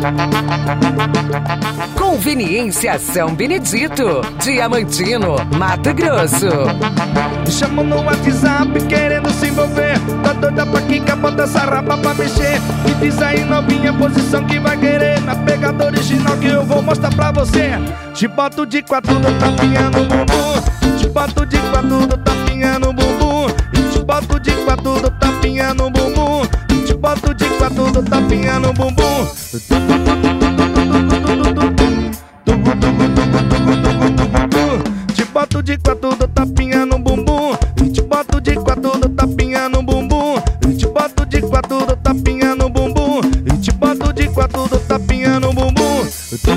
Conveniência São Benedito, Diamantino, Mato Grosso. Me chamam no WhatsApp querendo se envolver. Tá doida pra quicar, bota essa raba pra mexer. Me diz aí novinha, posição que vai querer. Na pegada original que eu vou mostrar pra você. Te boto de quatro, tapinha no bumbum. Te boto de quatro, tapinha no bumbum. Te boto de quatro, tapinha no bumbum. Te boto de quatro, tapinha no bumbum. Te boto de quatro, tapinha no bumbum. Te boto de quatro, tapinha no bumbum. Te boto de quatro, tapinha no bumbum. Te boto de quatro, tapinha no bumbum.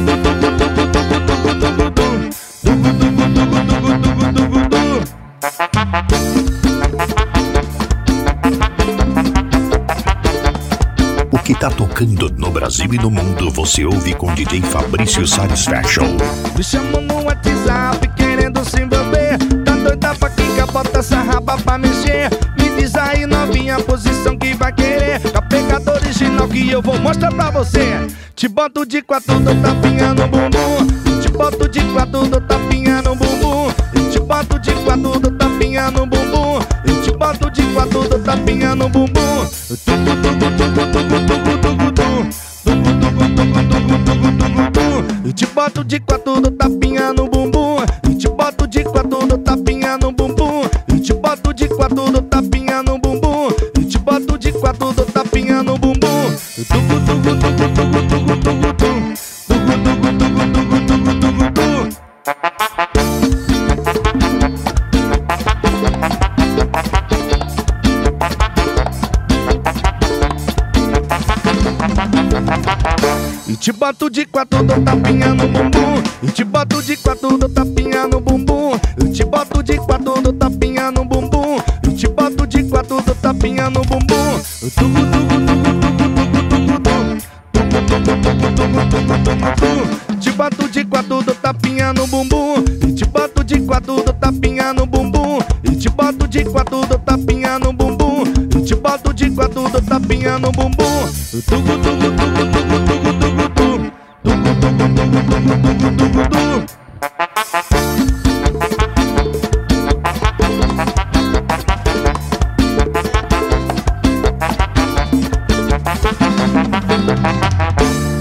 O que tá tocando no Brasil e no mundo você ouve com DJ Fabrício Satisfaction. Me chamam no WhatsApp querendo se envolver. Tá doida pra quicar, bota essa raba pra mexer. Me diz aí novinha, posição que vai querer. Com a pegada original que eu vou mostrar pra você. Te boto de quatro, tapinha no bumbum. Te boto de quatro, tapinha no bumbum. Te boto de quatro, tapinha no bumbum. Te boto de quatro, tapinha no bumbum. Te boto de quatro, tapinha no bumbum. Te boto de quatro, tapinha no bumbum. Te boto de quatro, tapinha no bumbum. Te boto de quatro, tapinha no bumbum. Te boto de quatro, tapinha no bumbum. Te boto de quatro, tapinha no bumbum. Te boto de quatro, tapinha no bumbum. Te boto de quatro, tapinha no bumbum. Te boto de quatro, tapinha no bumbum. Te boto de quatro, tapinha no bumbum. Te boto de quatro, tapinha no bumbum. Te boto de quatro, tapinha no bumbum.